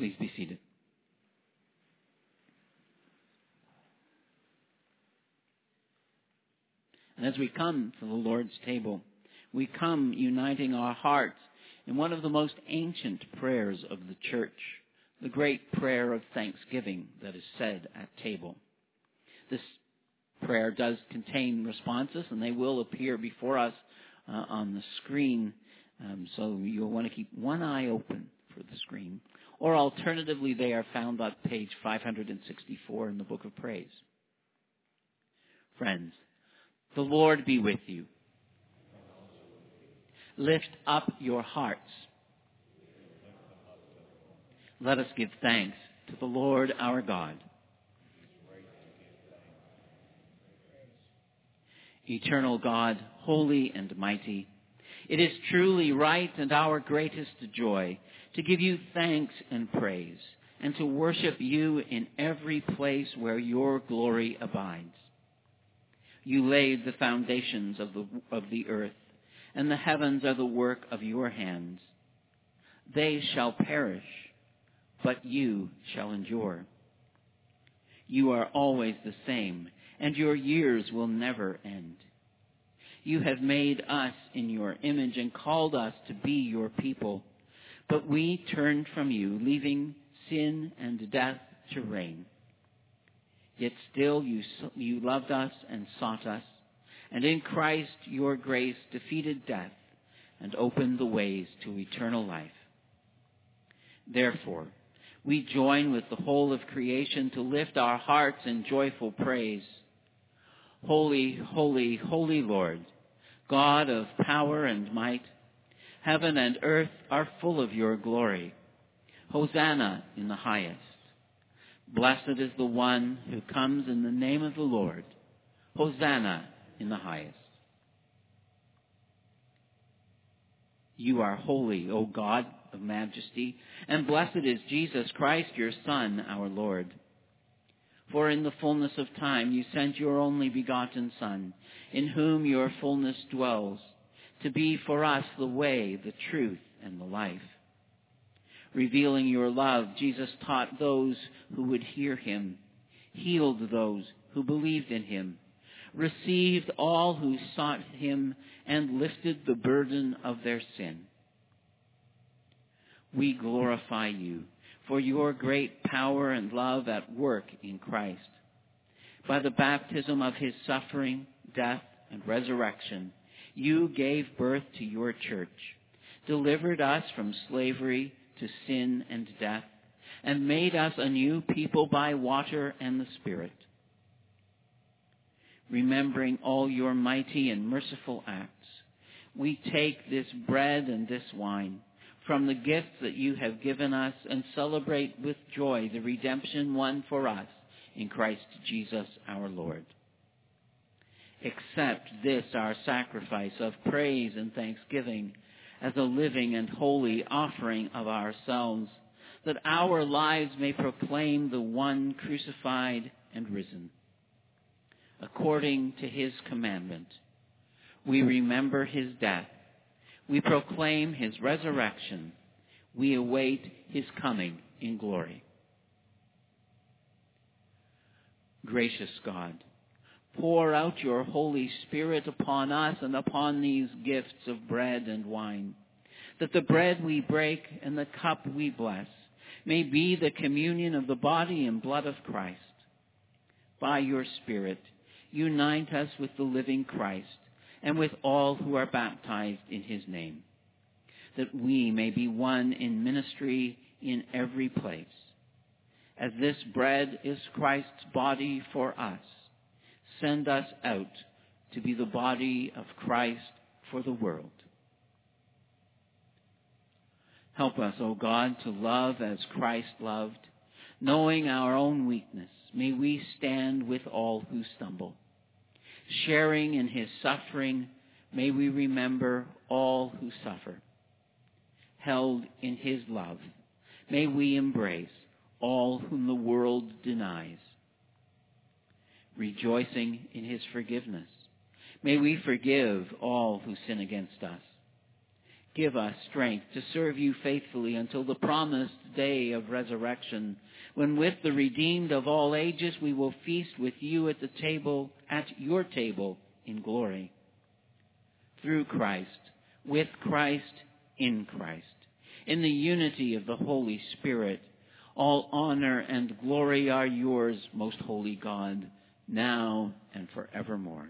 Please be seated. And as we come to the Lord's table, we come uniting our hearts in one of the most ancient prayers of the church, the great prayer of thanksgiving that is said at table. This prayer does contain responses, and they will appear before us on the screen, so you'll want to keep one eye open for the screen. Or alternatively, they are found on page 564 in the Book of Praise. Friends, the Lord be with you. Lift up your hearts. Let us give thanks to the Lord our God. Eternal God, holy and mighty, it is truly right and our greatest joy to give you thanks and praise and to worship you in every place where your glory abides. You laid the foundations of the earth, and the heavens are the work of your hands. They shall perish, but you shall endure. You are always the same, and your years will never end. You have made us in your image and called us to be your people, but we turned from you, leaving sin and death to reign. Yet still you loved us and sought us, and in Christ your grace defeated death and opened the ways to eternal life. Therefore, we join with the whole of creation to lift our hearts in joyful praise. Holy, holy, holy Lord, God of power and might, heaven and earth are full of your glory. Hosanna in the highest. Blessed is the one who comes in the name of the Lord. Hosanna in the highest. You are holy, O God of majesty, and blessed is Jesus Christ, your Son, our Lord. For in the fullness of time you sent your only begotten Son, in whom your fullness dwells, to be for us the way, the truth, and the life. Revealing your love, Jesus taught those who would hear him, healed those who believed in him, received all who sought him, and lifted the burden of their sin. We glorify you for your great power and love at work in Christ. By the baptism of his suffering, death, and resurrection, you gave birth to your church, delivered us from slavery to sin and death, and made us a new people by water and the Spirit. Remembering all your mighty and merciful acts, we take this bread and this wine from the gifts that you have given us and celebrate with joy the redemption won for us in Christ Jesus our Lord. Accept this our sacrifice of praise and thanksgiving as a living and holy offering of ourselves, that our lives may proclaim the one crucified and risen. According to his commandment, we remember his death. We proclaim his resurrection. We await his coming in glory. Gracious God, pour out your Holy Spirit upon us and upon these gifts of bread and wine, that the bread we break and the cup we bless may be the communion of the body and blood of Christ. By your Spirit, unite us with the living Christ and with all who are baptized in his name, that we may be one in ministry in every place. As this bread is Christ's body for us, send us out to be the body of Christ for the world. Help us, O God, to love as Christ loved. Knowing our own weakness, may we stand with all who stumble. Sharing in his suffering, may we remember all who suffer. Held in his love, may we embrace all whom the world denies. Rejoicing in his forgiveness, may we forgive all who sin against us. Give us strength to serve you faithfully until the promised day of resurrection, when with the redeemed of all ages we will feast with you at your table in glory. Through Christ, with Christ, in Christ, in the unity of the Holy Spirit, all honor and glory are yours, most holy God, now and forevermore.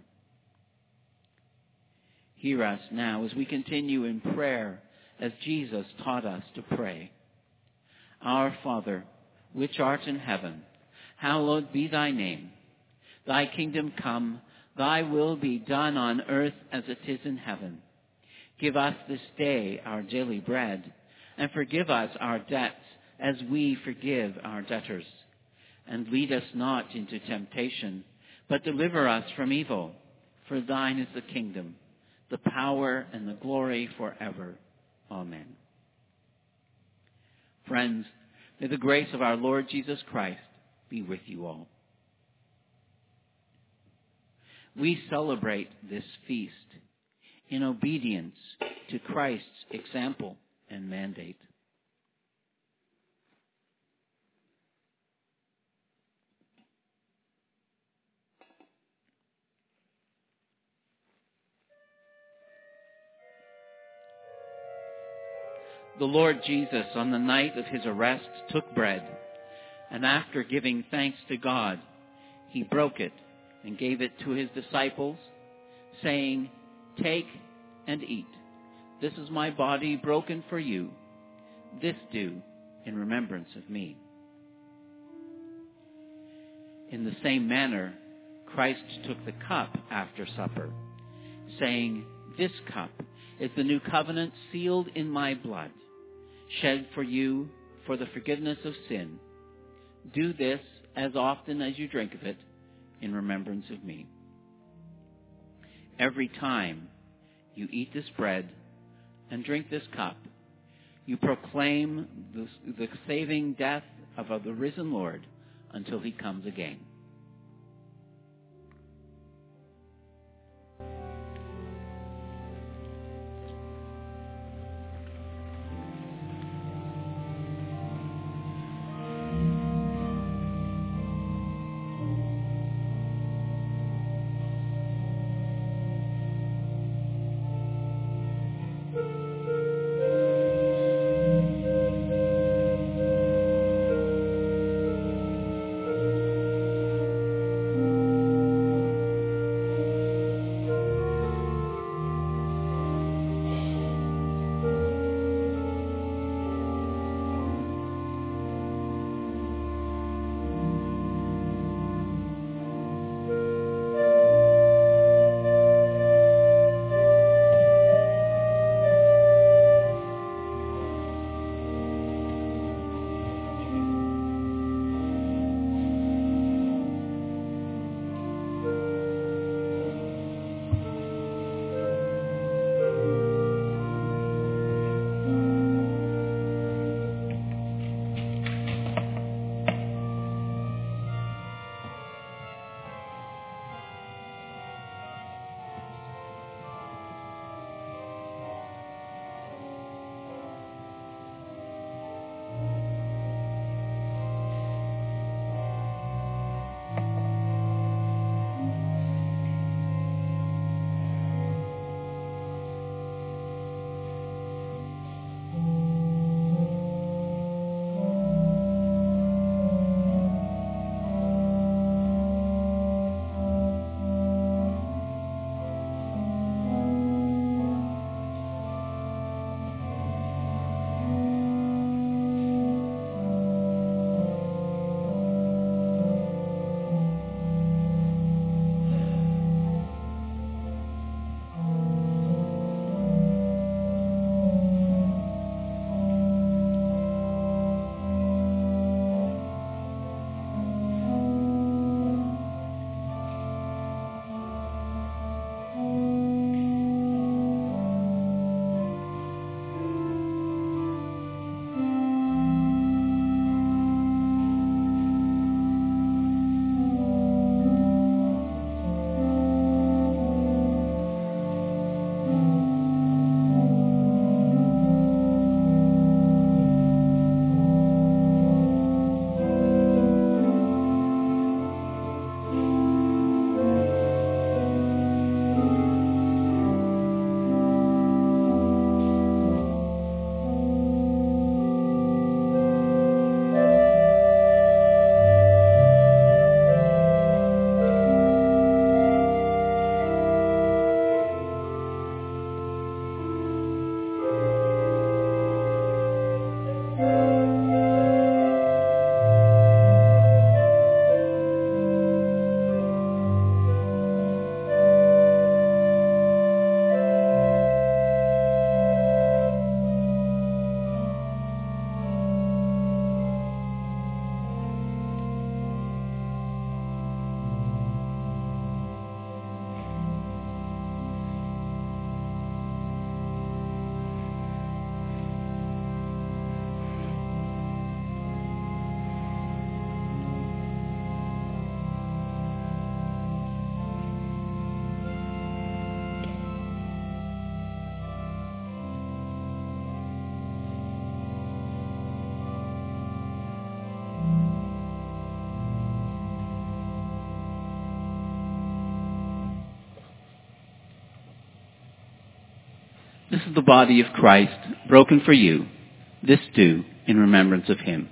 Hear us now as we continue in prayer as Jesus taught us to pray. Our Father, which art in heaven, hallowed be thy name. Thy kingdom come, thy will be done on earth as it is in heaven. Give us this day our daily bread, and forgive us our debts as we forgive our debtors. And lead us not into temptation, but deliver us from evil. For thine is the kingdom, the power, and the glory forever. Amen. Friends, may the grace of our Lord Jesus Christ be with you all. We celebrate this feast in obedience to Christ's example and mandate. The Lord Jesus, on the night of his arrest, took bread, and after giving thanks to God, he broke it and gave it to his disciples, saying, "Take and eat. This is my body broken for you. This do in remembrance of me." In the same manner, Christ took the cup after supper, saying, "This cup is the new covenant sealed in my blood, shed for you for the forgiveness of sin. Do this as often as you drink of it in remembrance of me." Every time you eat this bread and drink this cup, you proclaim the saving death of the risen Lord until he comes again. This is the body of Christ, broken for you. This do in remembrance of him.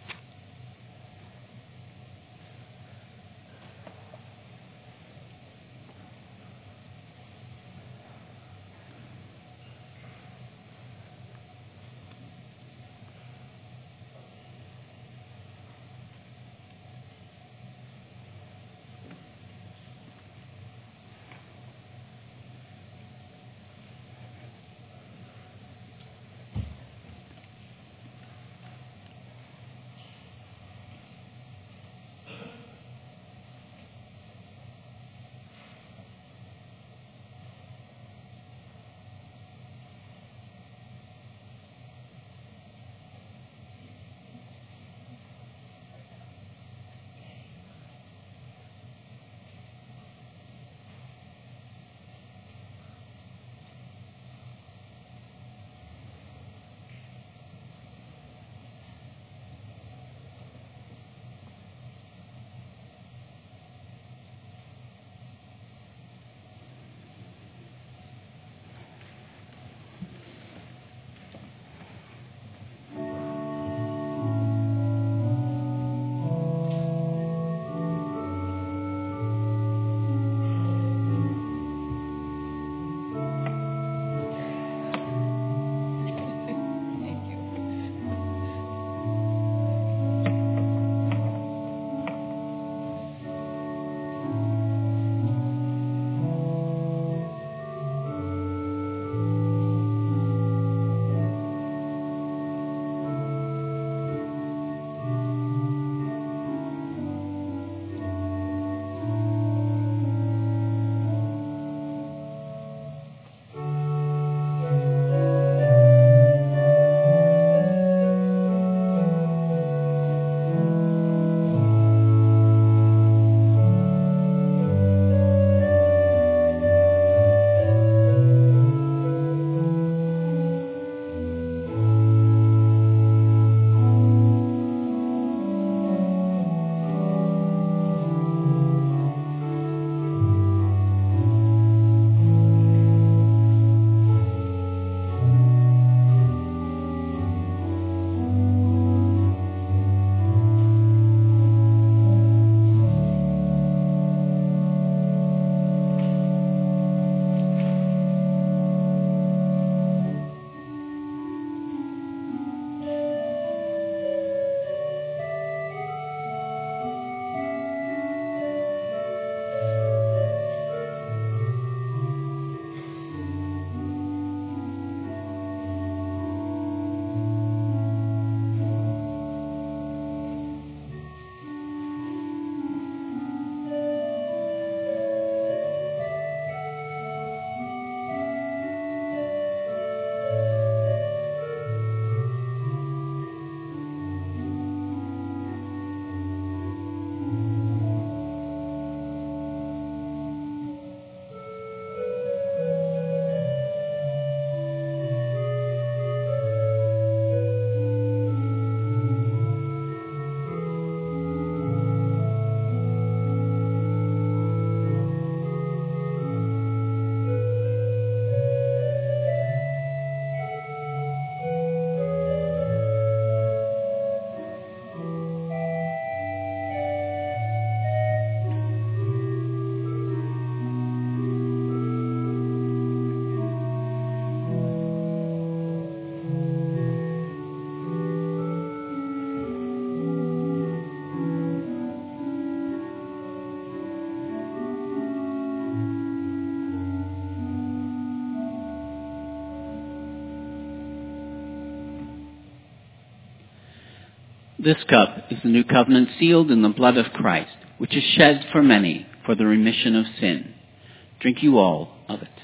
This cup is the new covenant sealed in the blood of Christ, which is shed for many for the remission of sin. Drink you all of it.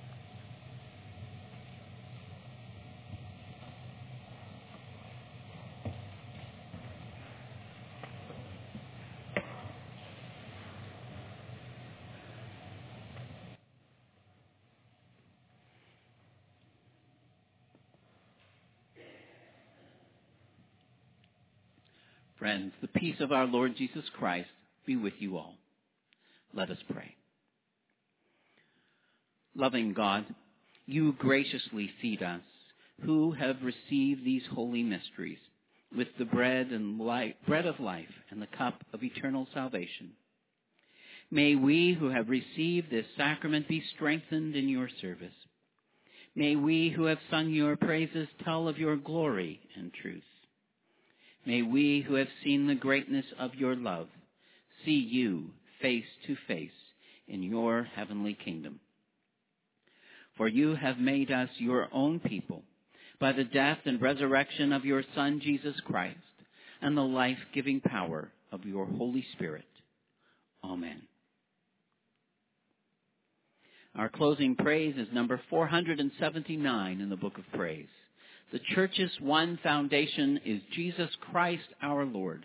Friends, the peace of our Lord Jesus Christ be with you all. Let us pray. Loving God, you graciously feed us, who have received these holy mysteries, with the bread of life and the cup of eternal salvation. May we who have received this sacrament be strengthened in your service. May we who have sung your praises tell of your glory and truth. May we who have seen the greatness of your love see you face to face in your heavenly kingdom. For you have made us your own people by the death and resurrection of your Son, Jesus Christ, and the life-giving power of your Holy Spirit. Amen. Our closing praise is number 479 in the Book of Praise. The Church's one foundation is Jesus Christ our Lord,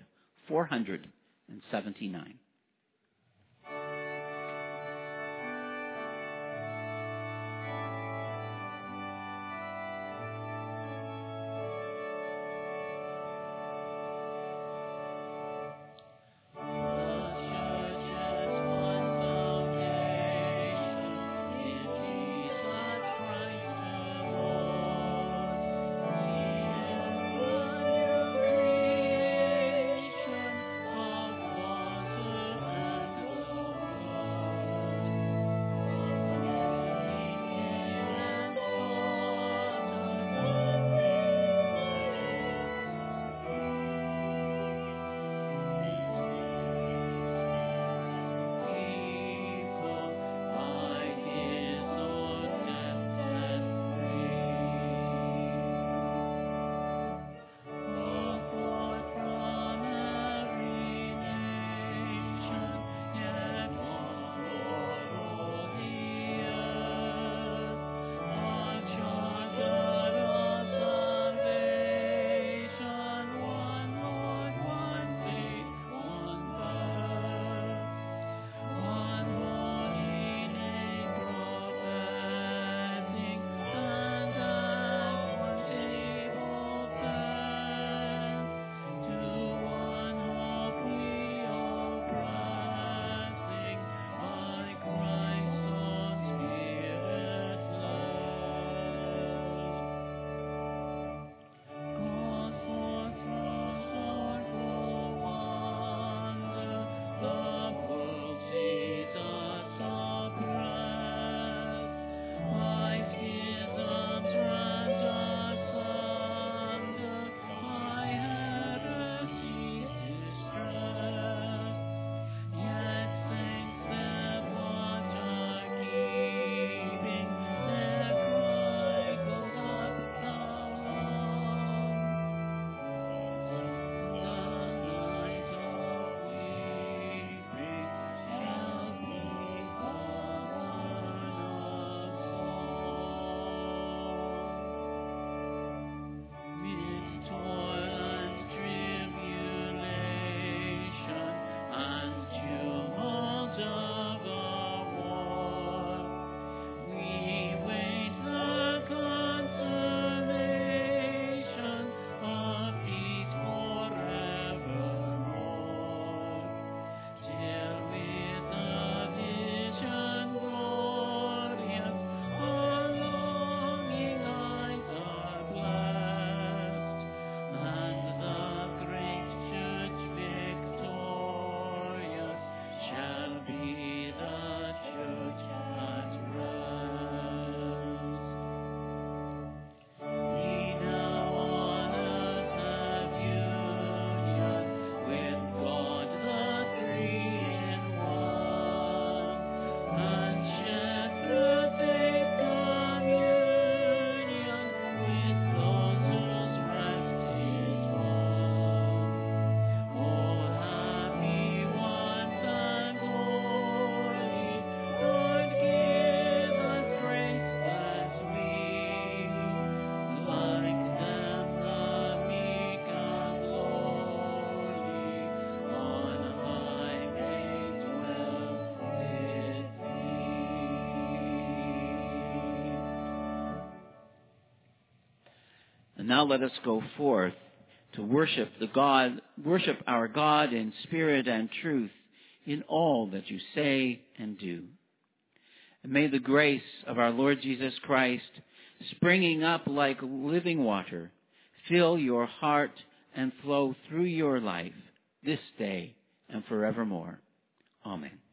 479. And now let us go forth to worship our God in spirit and truth in all that you say and do. And may the grace of our Lord Jesus Christ, springing up like living water, fill your heart and flow through your life this day and forevermore. Amen.